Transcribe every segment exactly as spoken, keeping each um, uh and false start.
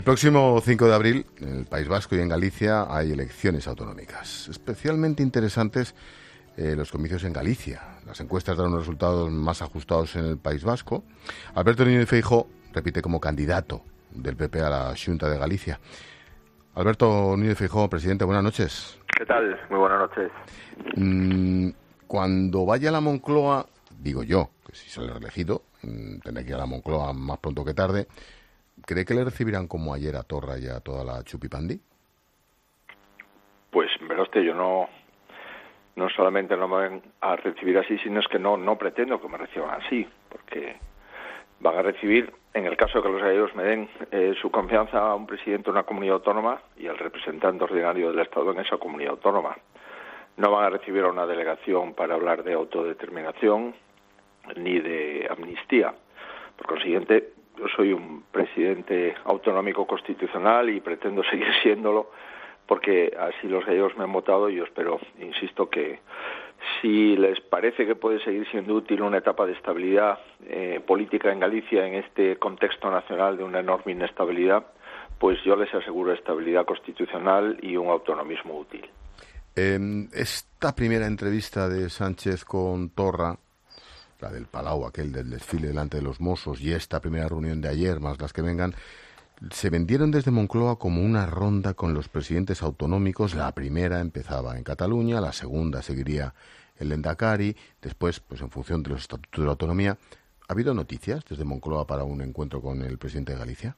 El próximo cinco de abril, en el País Vasco y en Galicia, hay elecciones autonómicas. Especialmente interesantes eh, los comicios en Galicia. Las encuestas dan unos resultados más ajustados en el País Vasco. Alberto Núñez Feijóo repite como candidato del P P a la Xunta de Galicia. Alberto Núñez Feijóo, presidente, buenas noches. ¿Qué tal? Muy buenas noches. Mm, cuando vaya a la Moncloa, digo yo, que si sale reelegido, mm, tendré que ir a la Moncloa más pronto que tarde, ¿cree que le recibirán como ayer a Torra y a toda la chupipandi? Pues, verá usted, yo no no solamente no me van a recibir así, sino es que no no pretendo que me reciban así, porque van a recibir, en el caso de que los gallegos me den eh, su confianza, a un presidente de una comunidad autónoma y al representante ordinario del Estado en esa comunidad autónoma. No van a recibir a una delegación para hablar de autodeterminación ni de amnistía. Por consiguiente, yo soy un presidente autonómico constitucional y pretendo seguir siéndolo porque así los gallegos me han votado y yo espero, insisto, que si les parece que puede seguir siendo útil una etapa de estabilidad eh, política en Galicia en este contexto nacional de una enorme inestabilidad, pues yo les aseguro estabilidad constitucional y un autonomismo útil. Eh, esta primera entrevista de Sánchez con Torra, la del Palau, aquel del desfile delante de los Mossos, y esta primera reunión de ayer, más las que vengan, se vendieron desde Moncloa como una ronda con los presidentes autonómicos. La primera empezaba en Cataluña, la segunda seguiría el Lehendakari, después, pues en función de los estatutos de la autonomía. ¿Ha habido noticias desde Moncloa para un encuentro con el presidente de Galicia?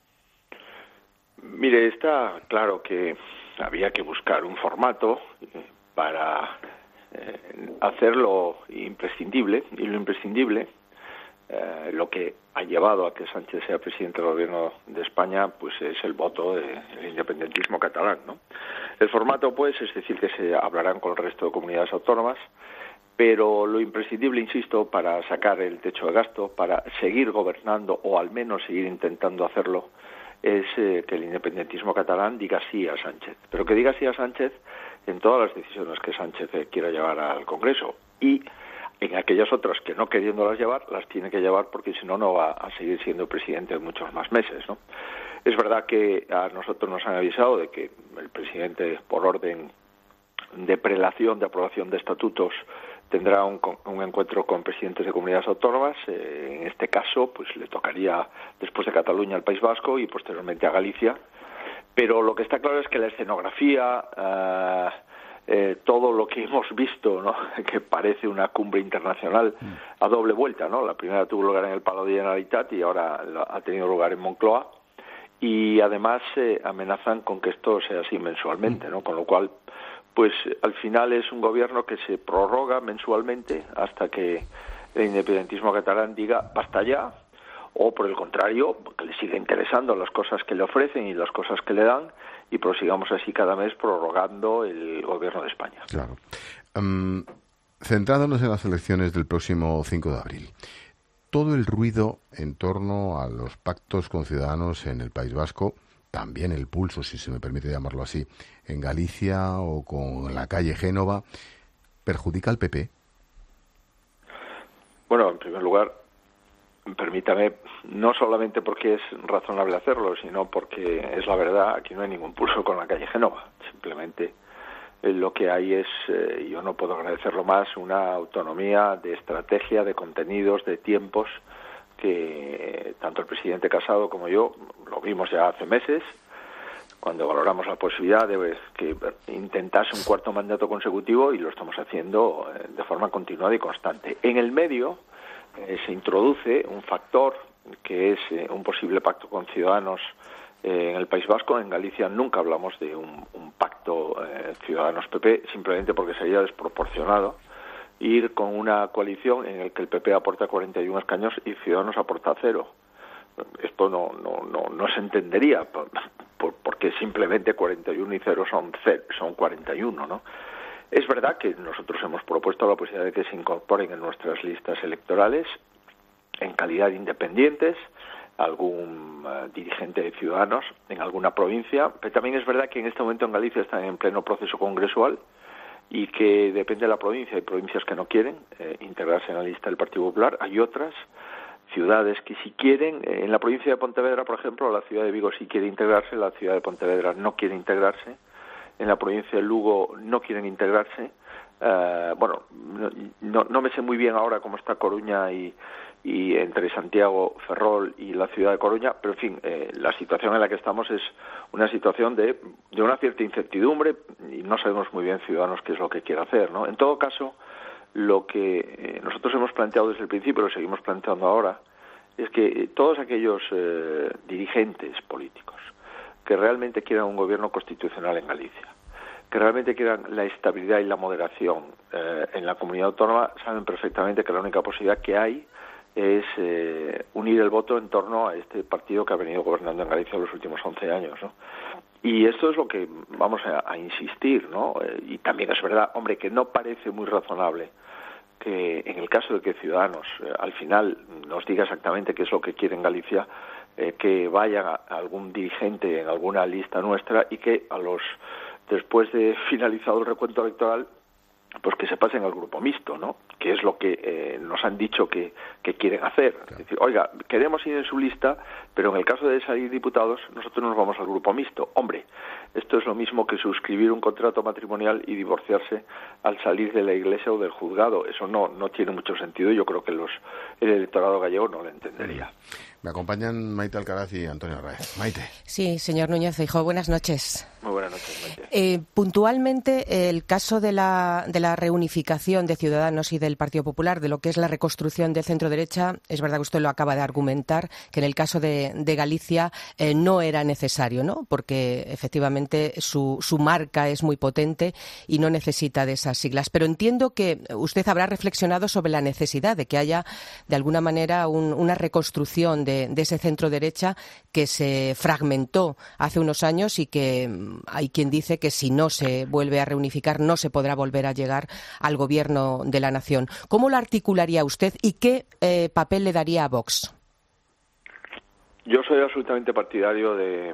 Mire, está claro que había que buscar un formato para eh, hacer lo imprescindible, y lo imprescindible, eh, lo que ha llevado a que Sánchez sea presidente del gobierno de España, pues es el voto del independentismo catalán, ¿no? El formato, pues, es decir, que se hablarán con el resto de comunidades autónomas, pero lo imprescindible, insisto, para sacar el techo de gasto, para seguir gobernando o al menos seguir intentando hacerlo, es eh, que el independentismo catalán diga sí a Sánchez, pero que diga sí a Sánchez en todas las decisiones que Sánchez eh, quiera llevar al Congreso, y en aquellas otras que no queriéndolas llevar, las tiene que llevar porque si no, no va a seguir siendo presidente muchos más meses, ¿no? Es verdad que a nosotros nos han avisado de que el presidente, por orden de prelación, de aprobación de estatutos, tendrá un, un encuentro con presidentes de comunidades autónomas. Eh, en este caso, pues le tocaría después de Cataluña al País Vasco y posteriormente a Galicia. Pero lo que está claro es que la escenografía, eh, eh, todo lo que hemos visto, ¿no?, que parece una cumbre internacional a doble vuelta, ¿no? La primera tuvo lugar en el Palau de Generalitat y ahora ha tenido lugar en Moncloa. Y además eh, amenazan con que esto sea así mensualmente, ¿no? Con lo cual, pues al final es un gobierno que se prorroga mensualmente hasta que el independentismo catalán diga basta ya, o por el contrario, que le siga interesando las cosas que le ofrecen y las cosas que le dan, y prosigamos así cada mes prorrogando el gobierno de España. Claro. Um, centrándonos en las elecciones del próximo cinco de abril, todo el ruido en torno a los pactos con Ciudadanos en el País Vasco, también el pulso, si se me permite llamarlo así, en Galicia o con la calle Génova, ¿perjudica al P P? Bueno, en primer lugar, permítame, no solamente porque es razonable hacerlo, sino porque es la verdad, aquí no hay ningún pulso con la calle Génova. Simplemente eh, lo que hay es, eh, yo no puedo agradecerlo más, una autonomía de estrategia, de contenidos, de tiempos, que tanto el presidente Casado como yo lo vimos ya hace meses, cuando valoramos la posibilidad de que intentase un cuarto mandato consecutivo, y lo estamos haciendo de forma continuada y constante. En el medio eh, se introduce un factor que es eh, un posible pacto con Ciudadanos eh, en el País Vasco. En Galicia nunca hablamos de un, un pacto eh, Ciudadanos-P P, simplemente porque sería desproporcionado ir con una coalición en la que el P P aporta cuarenta y uno escaños y Ciudadanos aporta cero. Esto no no no, no se entendería, por, por, porque simplemente cuarenta y uno y cero son, cero, son cuarenta y uno, ¿no? Es verdad que nosotros hemos propuesto la posibilidad de que se incorporen en nuestras listas electorales, en calidad de independientes, algún uh, dirigente de Ciudadanos en alguna provincia, pero también es verdad que en este momento en Galicia están en pleno proceso congresual, y que depende de la provincia. Hay provincias que no quieren eh, integrarse en la lista del Partido Popular, hay otras ciudades que si quieren, en la provincia de Pontevedra, por ejemplo, la ciudad de Vigo sí quiere integrarse, la ciudad de Pontevedra no quiere integrarse, en la provincia de Lugo no quieren integrarse. Uh, bueno, no, no me sé muy bien ahora cómo está Coruña y, y entre Santiago, Ferrol y la ciudad de Coruña, pero en fin, eh, la situación en la que estamos es una situación de, de una cierta incertidumbre y no sabemos muy bien Ciudadanos qué es lo que quiere hacer, ¿no? En todo caso, lo que eh, nosotros hemos planteado desde el principio, lo seguimos planteando ahora, es que eh, todos aquellos eh, dirigentes políticos que realmente quieran un gobierno constitucional en Galicia, que realmente quieran la estabilidad y la moderación eh, en la comunidad autónoma, saben perfectamente que la única posibilidad que hay es eh, unir el voto en torno a este partido que ha venido gobernando en Galicia los últimos once años, ¿no? Y esto es lo que vamos a, a insistir, ¿no? Eh, y también es verdad, hombre, que no parece muy razonable que en el caso de que Ciudadanos eh, al final nos diga exactamente qué es lo que quiere en Galicia, eh, que vaya a algún dirigente en alguna lista nuestra y que a los después de finalizado el recuento electoral, pues que se pasen al grupo mixto, ¿no? Que es lo que eh, nos han dicho que, que quieren hacer. Claro. Es decir, oiga, queremos ir en su lista, pero en el caso de salir diputados, nosotros nos vamos al grupo mixto. Hombre, esto es lo mismo que suscribir un contrato matrimonial y divorciarse al salir de la iglesia o del juzgado. Eso no, no tiene mucho sentido y yo creo que los, el electorado gallego no lo entendería. Me acompañan Maite Alcaraz y Antonio Arraez. Maite. Sí, señor Núñez Feijóo, buenas noches. Muy buenas noches, Maite. Eh, puntualmente, el caso de la, de la reunificación de Ciudadanos y del Partido Popular, de lo que es la reconstrucción del centro-derecha, es verdad que usted lo acaba de argumentar, que en el caso de, de Galicia eh, no era necesario, ¿no? Porque efectivamente su, su marca es muy potente y no necesita de esas siglas. Pero entiendo que usted habrá reflexionado sobre la necesidad de que haya, de alguna manera, un, una reconstrucción de, de ese centro-derecha que se fragmentó hace unos años y que hay quien dice que si no se vuelve a reunificar no se podrá volver a llegar al gobierno de la nación. ¿Cómo lo articularía usted y qué eh, papel le daría a Vox? Yo soy absolutamente partidario de,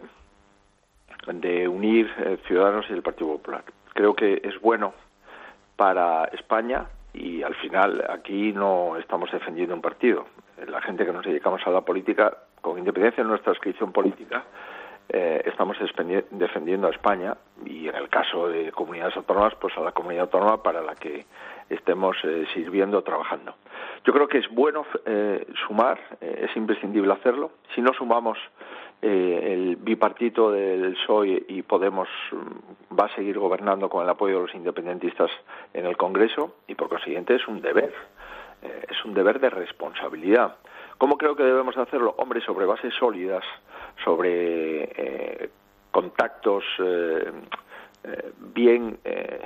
de unir eh, Ciudadanos y el Partido Popular. Creo que es bueno para España y al final aquí no estamos defendiendo un partido. La gente que nos dedicamos a la política, con independencia de nuestra adscripción política, eh, estamos defendiendo a España y en el caso de comunidades autónomas, pues a la comunidad autónoma para la que estemos eh, sirviendo, trabajando. Yo creo que es bueno eh, sumar, eh, es imprescindible hacerlo. Si no sumamos, eh, el bipartito del P S O E y Podemos va a seguir gobernando con el apoyo de los independentistas en el Congreso y por consiguiente es un deber, eh, es un deber de responsabilidad. ¿Cómo creo que debemos hacerlo? Hombre, sobre bases sólidas, sobre eh, contactos eh, eh, bien, eh,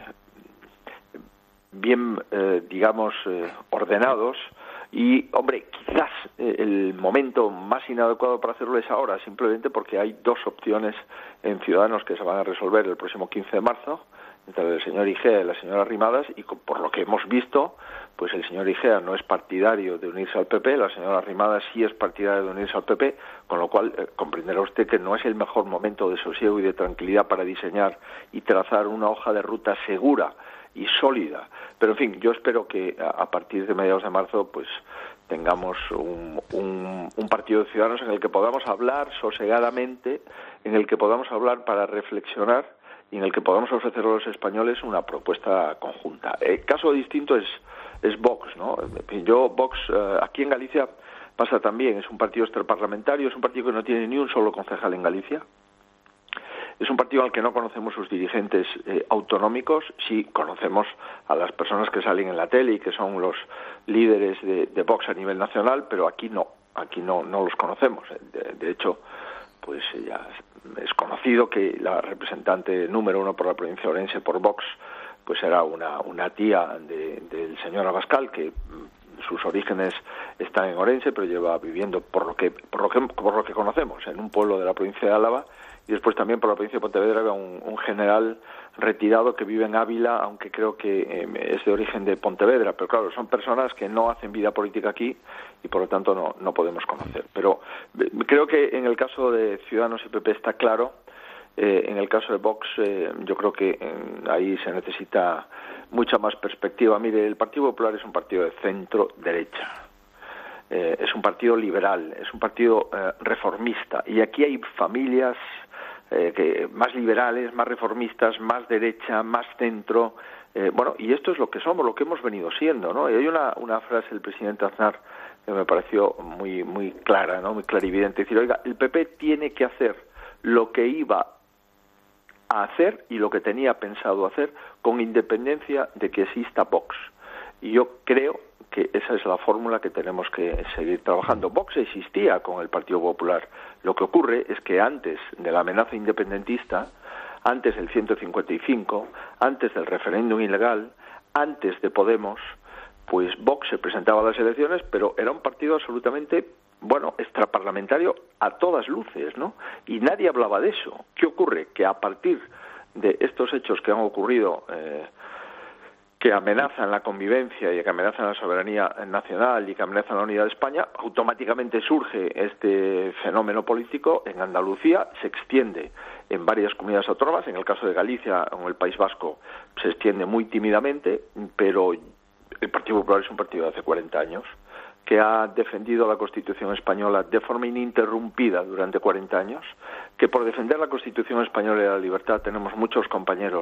bien eh, digamos, eh, ordenados y, hombre, quizás eh, el momento más inadecuado para hacerlo es ahora, simplemente porque hay dos opciones en Ciudadanos que se van a resolver el próximo quince de marzo, entre el señor Igea y la señora Arrimadas, y por lo que hemos visto, pues el señor Igea no es partidario de unirse al P P, la señora Arrimadas sí es partidaria de unirse al P P, con lo cual eh, comprenderá usted que no es el mejor momento de sosiego y de tranquilidad para diseñar y trazar una hoja de ruta segura y sólida. Pero, en fin, yo espero que a, a partir de mediados de marzo, pues tengamos un, un, un partido de Ciudadanos en el que podamos hablar sosegadamente, en el que podamos hablar para reflexionar y en el que podamos ofrecer a los españoles una propuesta conjunta. El caso distinto es, es Vox, ¿no? Yo, Vox, eh, aquí en Galicia pasa también, es un partido extraparlamentario, es un partido que no tiene ni un solo concejal en Galicia, es un partido al que no conocemos sus dirigentes eh, autonómicos, sí conocemos a las personas que salen en la tele y que son los líderes de, de Vox a nivel nacional, pero aquí no, aquí no, no los conocemos. De, de hecho, pues ya es conocido que la representante número uno por la provincia de Orense por Vox pues era una, una tía de, del señor Abascal, que sus orígenes están en Orense, pero lleva viviendo, por lo que por lo que, por lo que conocemos, en un pueblo de la provincia de Álava, y después también por la provincia de Pontevedra había un, un general retirado que vive en Ávila, aunque creo que eh, es de origen de Pontevedra, pero claro, son personas que no hacen vida política aquí y por lo tanto no, no podemos conocer. Pero eh, creo que en el caso de Ciudadanos y P P está claro, eh, en el caso de Vox eh, yo creo que eh, ahí se necesita mucha más perspectiva. Mire, el Partido Popular es un partido de centro-derecha. eh, es un partido liberal, es un partido eh, reformista, y aquí hay familias eh, que más liberales, más reformistas, más derecha, más centro, eh, bueno, y esto es lo que somos, lo que hemos venido siendo, ¿no? Y hay una, una frase del presidente Aznar que me pareció muy muy clara, ¿no? Muy clarividente, decir, oiga, el P P tiene que hacer lo que iba a hacer y lo que tenía pensado hacer con independencia de que exista Vox. Y yo creo que esa es la fórmula que tenemos que seguir trabajando. Vox existía con el Partido Popular. Lo que ocurre es que antes de la amenaza independentista, antes del ciento cincuenta y cinco, antes del referéndum ilegal, antes de Podemos, pues Vox se presentaba a las elecciones, pero era un partido absolutamente, bueno, extraparlamentario a todas luces, ¿no? Y nadie hablaba de eso. ¿Qué ocurre? Que a partir de estos hechos que han ocurrido, eh, que amenazan la convivencia y que amenazan la soberanía nacional y que amenazan la unidad de España, automáticamente surge este fenómeno político en Andalucía, se extiende en varias comunidades autónomas, en el caso de Galicia o en el País Vasco se extiende muy tímidamente, pero el Partido Popular es un partido de hace cuarenta años, que ha defendido la Constitución española de forma ininterrumpida durante cuarenta años, que por defender la Constitución española y la libertad tenemos muchos compañeros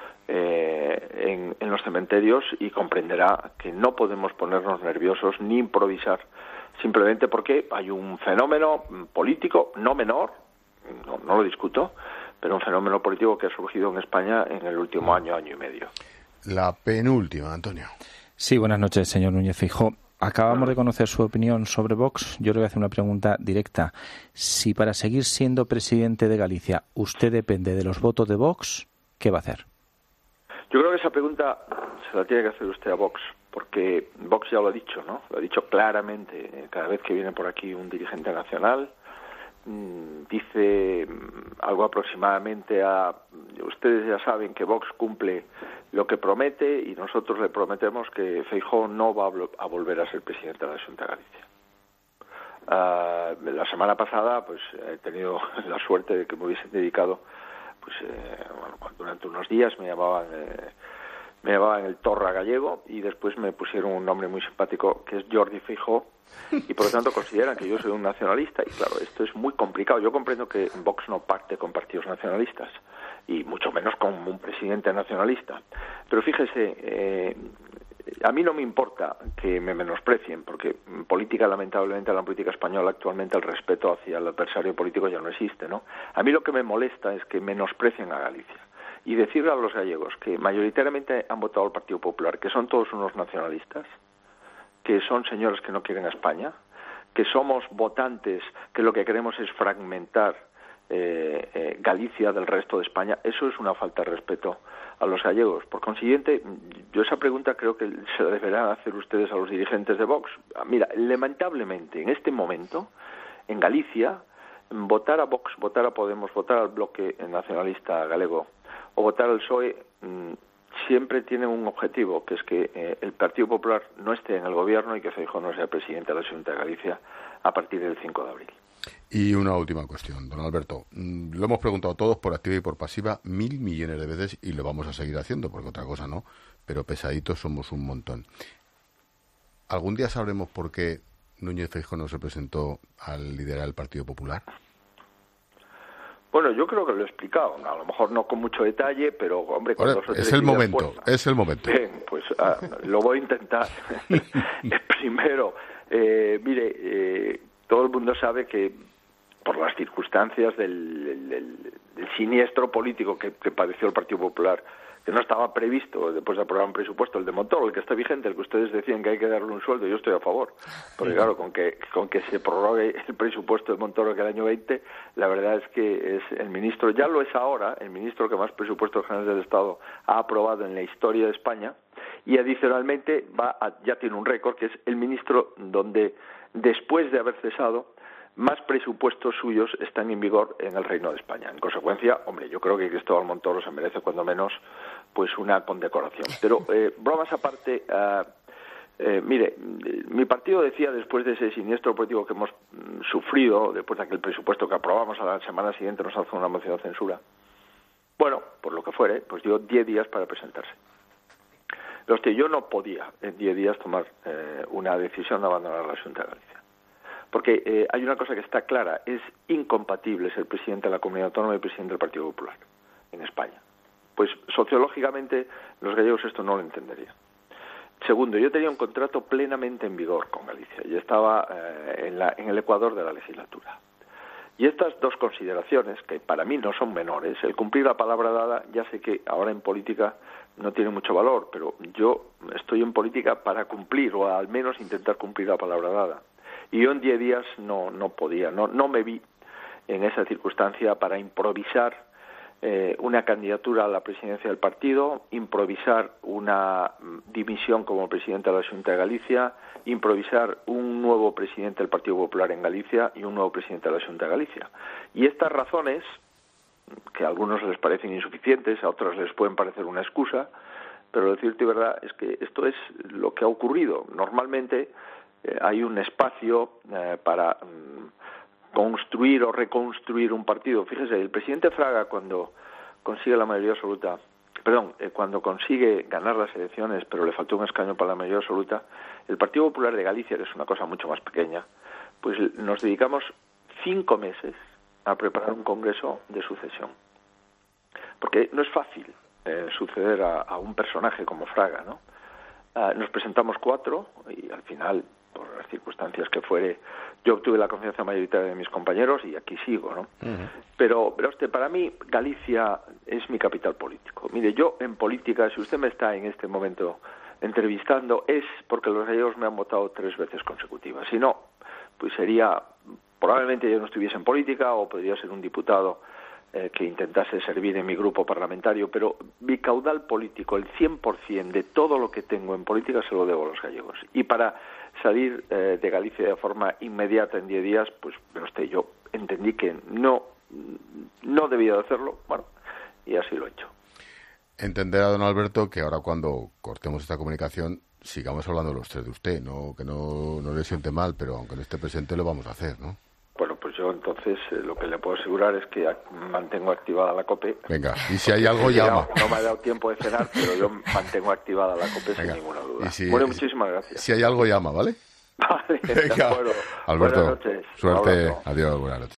eh, en, en los cementerios, y comprenderá que no podemos ponernos nerviosos ni improvisar, simplemente porque hay un fenómeno político no menor, no, no lo discuto, pero un fenómeno político que ha surgido en España en el último año, año y medio. La penúltima, Antonio. Sí, buenas noches, señor Núñez Feijóo. Acabamos de conocer su opinión sobre Vox. Yo le voy a hacer una pregunta directa. Si para seguir siendo presidente de Galicia usted depende de los votos de Vox, ¿qué va a hacer? Yo creo que esa pregunta se la tiene que hacer usted a Vox, porque Vox ya lo ha dicho, ¿no? Lo ha dicho claramente. Cada vez que viene por aquí un dirigente nacional, mmm, dice algo aproximadamente a... Ustedes ya saben que Vox cumple lo que promete, y nosotros le prometemos que Feijóo no va a volver a ser presidente de la Xunta de Galicia. Uh, la semana pasada pues he tenido la suerte de que me hubiesen dedicado, pues eh, bueno, durante unos días me llamaban eh, me llamaban el Torra gallego, y después me pusieron un nombre muy simpático que es Jordi Feijóo, y por lo tanto consideran que yo soy un nacionalista, y claro, esto es muy complicado. Yo comprendo que Vox no pacte con partidos nacionalistas, y mucho menos con un presidente nacionalista, pero fíjese, eh, a mí no me importa que me menosprecien, porque en política, lamentablemente, en la política española actualmente el respeto hacia el adversario político ya no existe, ¿no? A mí lo que me molesta es que menosprecien a Galicia, y decirle a los gallegos que mayoritariamente han votado al Partido Popular, que son todos unos nacionalistas, que son señores que no quieren a España, que somos votantes que lo que queremos es fragmentar eh, eh, Galicia del resto de España, eso es una falta de respeto a los gallegos. Por consiguiente, yo esa pregunta creo que se la deberán hacer ustedes a los dirigentes de Vox. Mira, lamentablemente, en este momento, en Galicia, votar a Vox, votar a Podemos, votar al bloque nacionalista galego o votar al P S O E mmm, siempre tiene un objetivo, que es que eh, el Partido Popular no esté en el gobierno y que Feijóo no sea presidente de la Xunta de Galicia a partir del cinco de abril. Y una última cuestión, don Alberto. Lo hemos preguntado todos por activa y por pasiva mil millones de veces, y lo vamos a seguir haciendo, porque otra cosa no, pero pesaditos somos un montón. ¿Algún día sabremos por qué Núñez Feijóo no se presentó al liderar el Partido Popular? Bueno, yo creo que lo he explicado, a lo mejor no con mucho detalle, pero hombre, con Ahora, dos o tres es el ideas momento, puestas. es el momento. Bien, pues ah, lo voy a intentar. Primero, eh, mire, eh, todo el mundo sabe que por las circunstancias del, del, del siniestro político que, que padeció el Partido Popular, que no estaba previsto después de aprobar un presupuesto, el de Montoro, el que está vigente, el que ustedes decían que hay que darle un sueldo, yo estoy a favor, porque claro, con que con que se prorrogue el presupuesto de Montoro que el año veinte, la verdad es que es el ministro, ya lo es ahora, el ministro que más presupuestos generales del Estado ha aprobado en la historia de España, y adicionalmente va a, ya tiene un récord, que es el ministro donde después de haber cesado más presupuestos suyos están en vigor en el Reino de España. En consecuencia, hombre, yo creo que Cristóbal Montoro se merece cuando menos pues una condecoración. Pero eh, bromas aparte, uh, eh, mire, mi partido decía, después de ese siniestro político que hemos mm, sufrido, después de aquel presupuesto que aprobamos, a la semana siguiente nos hace una moción de censura, bueno, por lo que fuere, pues dio diez días para presentarse. Pero hostia, yo no podía en diez días tomar eh, una decisión de abandonar la Xunta de Galicia. Porque eh, hay una cosa que está clara, es incompatible ser presidente de la Comunidad Autónoma y presidente del Partido Popular en España. Pues sociológicamente los gallegos esto no lo entenderían. Segundo, yo tenía un contrato plenamente en vigor con Galicia y estaba eh, en, la, en el ecuador de la legislatura. Y estas dos consideraciones, que para mí no son menores, el cumplir la palabra dada, ya sé que ahora en política no tiene mucho valor, pero yo estoy en política para cumplir, o al menos intentar cumplir la palabra dada. Y yo en diez días no, no podía, no, no me vi en esa circunstancia para improvisar eh, una candidatura a la presidencia del partido, improvisar una dimisión como presidente de la Xunta de Galicia, improvisar un nuevo presidente del Partido Popular en Galicia y un nuevo presidente de la Xunta de Galicia. Y estas razones, que a algunos les parecen insuficientes, a otros les pueden parecer una excusa, pero lo cierto y verdad es que esto es lo que ha ocurrido. Normalmente eh, hay un espacio eh, para mm, construir o reconstruir un partido. Fíjese, el presidente Fraga, cuando consigue la mayoría absoluta, perdón, eh, cuando consigue ganar las elecciones, pero le faltó un escaño para la mayoría absoluta, el Partido Popular de Galicia, que es una cosa mucho más pequeña, pues nos dedicamos cinco meses a preparar un congreso de sucesión. Porque no es fácil eh, suceder a, a un personaje como Fraga, ¿no? Uh, nos presentamos cuatro y al final, por las circunstancias que fuere, yo obtuve la confianza mayoritaria de mis compañeros y aquí sigo, ¿no? Uh-huh. Pero, pero usted, para mí, Galicia es mi capital político. Mire, yo en política, si usted me está en este momento entrevistando, es porque los gallegos me han votado tres veces consecutivas. Si no, pues sería, probablemente yo no estuviese en política o podría ser un diputado eh, que intentase servir en mi grupo parlamentario, pero mi caudal político, el cien por ciento de todo lo que tengo en política se lo debo a los gallegos. Y para salir eh, de Galicia de forma inmediata en diez días, pues usted, yo entendí que no, no debía de hacerlo, bueno, y así lo he hecho. Entenderá, don Alberto, que ahora cuando cortemos esta comunicación sigamos hablando los tres de usted, no que no, no le siente mal, pero aunque no esté presente lo vamos a hacer, ¿no? Bueno, pues yo entonces eh, lo que le puedo asegurar es que mantengo activada la COPE. Venga, y si hay algo llama. No, no me ha dado tiempo de cenar, pero yo mantengo activada la COPE. Venga, sin ninguna duda. Si, bueno, muchísimas gracias. Si hay algo llama, ¿vale? Vale, venga. De acuerdo. Alberto, buenas noches. suerte. Adiós, buenas noches.